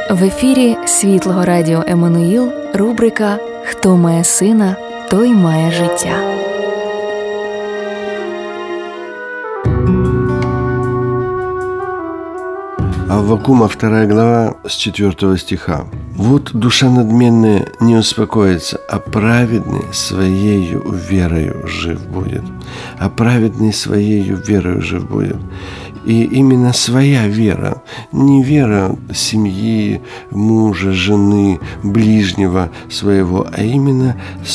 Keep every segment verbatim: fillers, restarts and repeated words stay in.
В ефірі Світлого Радіо Еммануїл рубрика «Хто має сина, той має життя». Аввакума вторая глава с четвертого стиха. «Вот душа надменная не успокоится, а праведный своею верою жив будет». А праведный своею верою жив будет. И именно своя вера, не вера семьи, мужа, жены, ближнего своего, а именно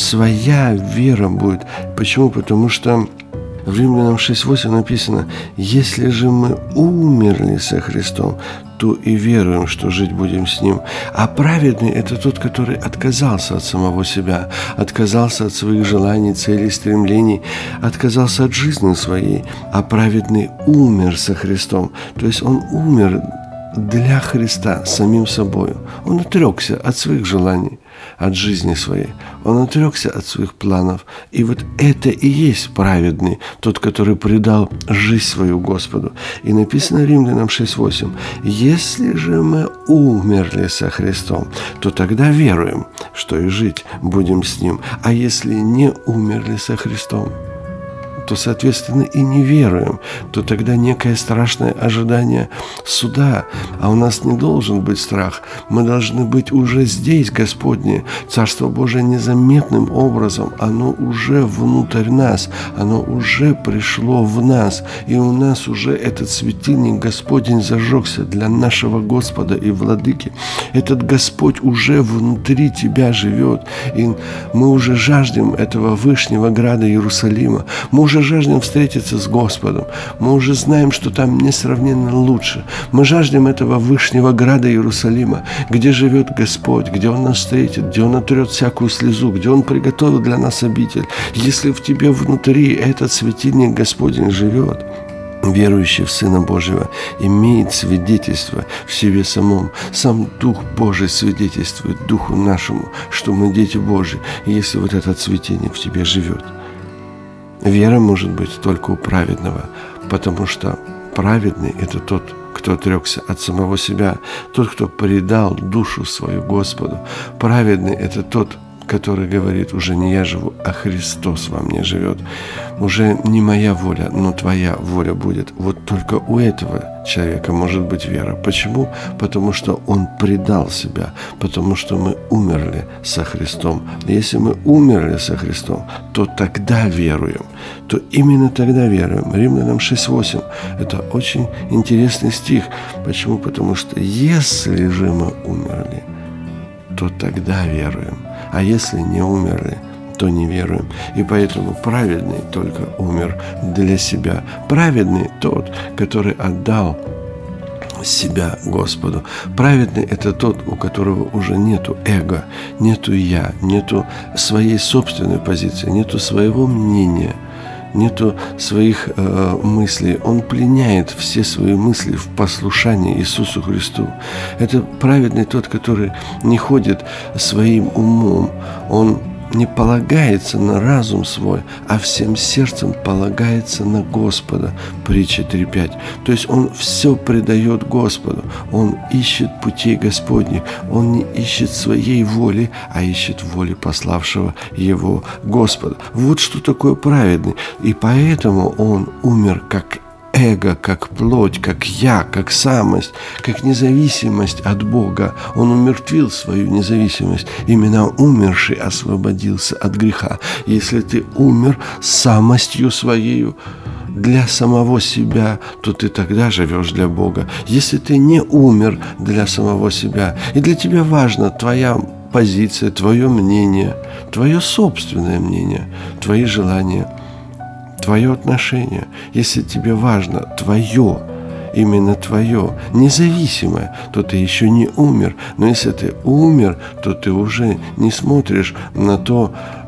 своя вера будет. Почему? Потому что в Римлянам шесть восемь написано: «Если же мы умерли со Христом, то и веруем, что жить будем с Ним». А праведный – это тот, который отказался от самого себя, отказался от своих желаний, целей, стремлений, отказался от жизни своей. А праведный умер со Христом, то есть он умер для Христа самим собой. Он отрекся от своих желаний, от жизни своей. Он отрекся от своих планов. И вот это и есть праведный, тот, который предал жизнь свою Господу. И написано Римлянам шесть восемь: «Если же мы умерли со Христом, то тогда веруем, что и жить будем с Ним. А если не умерли со Христом, то, соответственно, и не веруем, то тогда некое страшное ожидание суда. А у нас не должен быть страх. Мы должны быть уже здесь, Господне. Царство Божие незаметным образом, оно уже внутрь нас, оно уже пришло в нас. И у нас уже этот светильник Господень зажегся для нашего Господа и Владыки. Этот Господь уже внутри тебя живет. И мы уже жаждем этого Вышнего Града Иерусалима. Мы уже жаждем встретиться с Господом. Мы уже знаем, что там несравненно лучше. Мы жаждем этого Вышнего Града Иерусалима, где живет Господь, где Он нас встретит, где Он отрет всякую слезу, где Он приготовил для нас обитель. Если в тебе внутри этот светильник Господень живет, верующий в Сына Божьего имеет свидетельство в себе самом. Сам Дух Божий свидетельствует Духу нашему, что мы дети Божьи, если вот этот светильник в тебе живет. Вера может быть только у праведного, потому что праведный – это тот, кто отрекся от самого себя, тот, кто предал душу свою Господу. Праведный – это тот, который говорит: уже не я живу, а Христос во мне живет. Уже не моя воля, но твоя воля будет. Вот только у этого человека может быть вера. Почему? Потому что он предал себя, потому что мы умерли со Христом. Если мы умерли со Христом, то тогда веруем, то именно тогда веруем. Римлянам шесть восемь – это очень интересный стих. Почему? Потому что если же мы умерли, то тогда веруем. А если не умерли, то не веруем. И поэтому праведный только умер для себя. Праведный тот, который отдал себя Господу. Праведный – это тот, у которого уже нету эго, нету я, нету своей собственной позиции, нету своего мнения, нету своих э, мыслей. Он пленяет все свои мысли в послушании Иисусу Христу. Это праведный тот, который не ходит своим умом. Он не полагается на разум свой, а всем сердцем полагается на Господа. Притча три пять. То есть он все предает Господу. Он ищет путей Господних. Он не ищет своей воли, а ищет воли пославшего его Господа. Вот что такое праведный. И поэтому он умер как эго, как плоть, как я, как самость, как независимость от Бога. Он умертвил свою независимость. Именно умерший освободился от греха. Если ты умер самостью своею для самого себя, то ты тогда живешь для Бога. Если ты не умер для самого себя, и для тебя важна твоя позиция, твое мнение, твое собственное мнение, твои желания, твое отношение, если тебе важно твое, именно твое, независимое, то ты еще не умер. Но если ты умер, то ты уже не смотришь на то,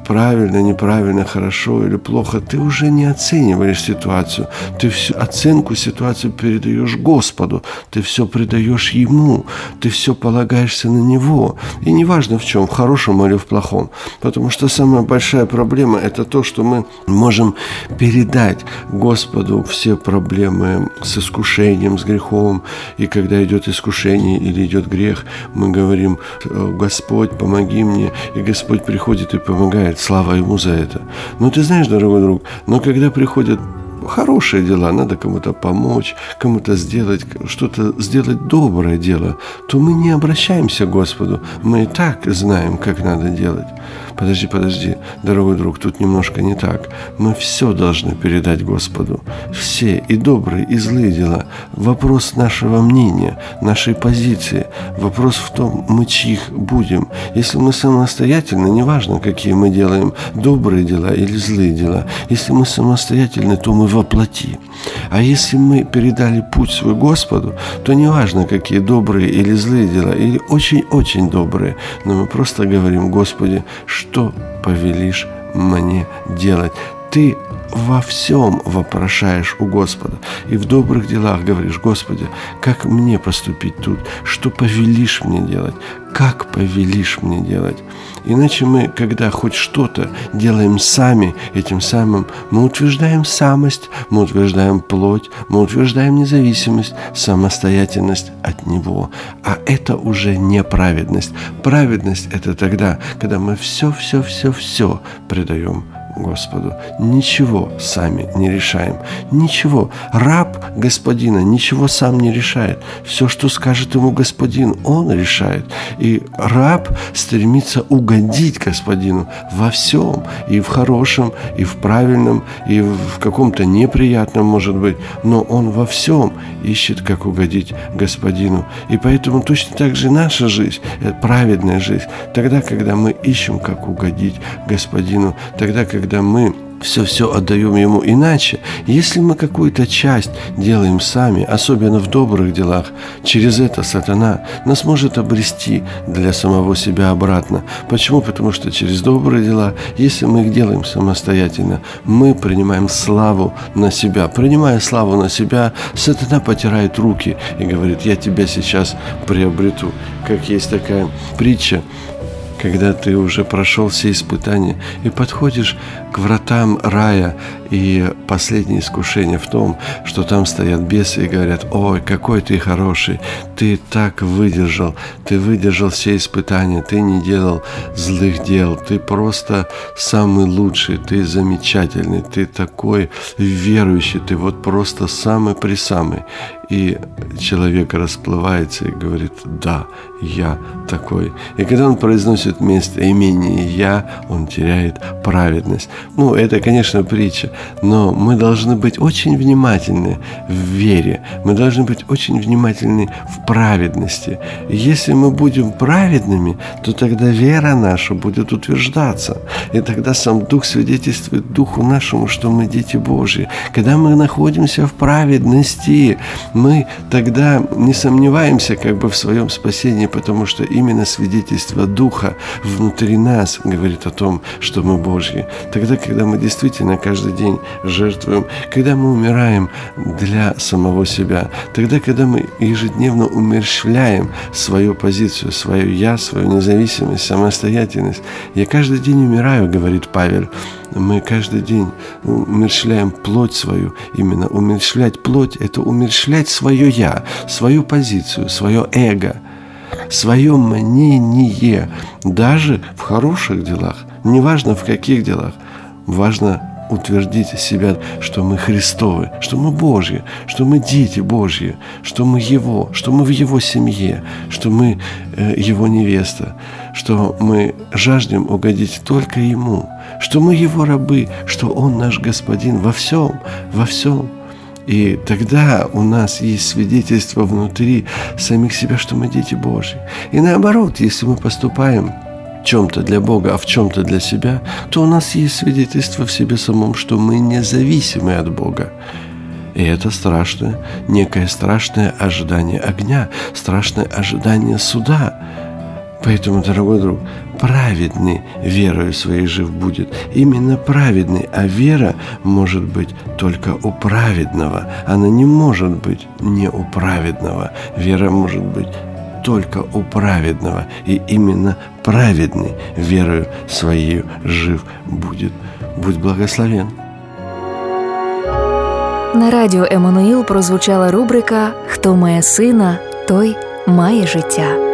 правильно, неправильно, хорошо или плохо, ты уже не оцениваешь ситуацию. Ты всю оценку ситуации передаешь Господу. Ты все предаешь Ему. Ты все полагаешься на Него. И неважно в чем, в хорошем или в плохом. Потому что самая большая проблема – это то, что мы можем передать Господу все проблемы с искушением, с грехом. И когда идет искушение или идет грех, мы говорим: Господь, помоги мне. И Господь приходит и помогает. Слава Ему за это. Но ты знаешь, дорогой друг, но когда приходят хорошие дела, надо кому-то помочь, кому-то сделать, что-то сделать доброе дело, то мы не обращаемся к Господу. Мы и так знаем, как надо делать. Подожди, подожди, дорогой друг, тут немножко не так. Мы все должны передать Господу. Все, и добрые, и злые дела. Вопрос нашего мнения, нашей позиции. Вопрос в том, мы чьих будем. Если мы самостоятельны, неважно, какие мы делаем, добрые дела или злые дела. Если мы самостоятельны, то мы воплоти. А если мы передали путь свой Господу, то неважно, какие добрые или злые дела, или очень-очень добрые, но мы просто говорим: Господи, что повелишь мне делать? Ты во всем вопрошаешь у Господа. И в добрых делах говоришь: Господи, как мне поступить тут? Что повелишь мне делать? Как повелишь мне делать? Иначе мы, когда хоть что-то делаем сами, этим самым мы утверждаем самость, мы утверждаем плоть, мы утверждаем независимость, самостоятельность от Него. А это уже не праведность. Праведность – это тогда, когда мы все-все-все-все предаем Господу. Ничего сами не решаем. Ничего. Раб господина ничего сам не решает. Все, что скажет ему господин, он решает. И раб стремится угодить господину во всем. И в хорошем, и в правильном, и в каком-то неприятном, может быть. Но он во всем ищет, как угодить господину. И поэтому точно так же наша жизнь, праведная жизнь, тогда, когда мы ищем, как угодить господину, тогда, когда когда мы все-все отдаем Ему. Иначе, если мы какую-то часть делаем сами, особенно в добрых делах, через это сатана нас может обрести для самого себя обратно. Почему? Потому что через добрые дела, если мы их делаем самостоятельно, мы принимаем славу на себя. Принимая славу на себя, сатана потирает руки и говорит: я тебя сейчас приобрету. Как есть такая притча, когда ты уже прошел все испытания и подходишь к вратам рая, и последнее искушение в том, что там стоят бесы и говорят: ой, какой ты хороший, ты так выдержал, ты выдержал все испытания, ты не делал злых дел, ты просто самый лучший, ты замечательный, ты такой верующий, ты вот просто самый-пресамый. И человек расплывается и говорит: да, я такой. И когда он произносит вместо имени «я», он теряет праведность. Ну, это, конечно, притча, но мы должны быть очень внимательны в вере, мы должны быть очень внимательны в праведности. И если мы будем праведными, то тогда вера наша будет утверждаться. И тогда сам Дух свидетельствует Духу нашему, что мы дети Божьи. Когда мы находимся в праведности, мы тогда не сомневаемся как бы в своем спасении, потому что именно свидетельство Духа внутри нас говорит о том, что мы Божьи. Тогда, когда мы действительно каждый день жертвуем, когда мы умираем для самого себя, тогда, когда мы ежедневно умерщвляем свою позицию, свое «я», свою независимость, самостоятельность. «Я каждый день умираю», говорит Павел. Мы каждый день умерщвляем плоть свою. Именно умерщвлять плоть – это умерщвлять свое «я», свою позицию, свое эго, свое мнение, даже в хороших делах, неважно в каких делах, важно утвердить себя, что мы Христовы, что мы Божьи, что мы дети Божьи, что мы Его, что мы в Его семье, что мы э, Его невеста, что мы жаждем угодить только Ему, что мы Его рабы, что Он наш Господин во всем, во всем. И тогда у нас есть свидетельство внутри самих себя, что мы дети Божьи. И наоборот, если мы поступаем в чем-то для Бога, а в чем-то для себя, то у нас есть свидетельство в себе самом, что мы независимы от Бога. И это страшное, некое страшное ожидание огня, страшное ожидание суда. Поэтому, дорогой друг, праведный верою своей жив будет. Именно праведный, а вера может быть только у праведного. Она не может быть не у праведного. Вера может быть только у праведного. И именно праведный верою своей жив будет. Будь благословен. На радіо Еммануїл прозвучала рубрика «Хто має сина, той має життя».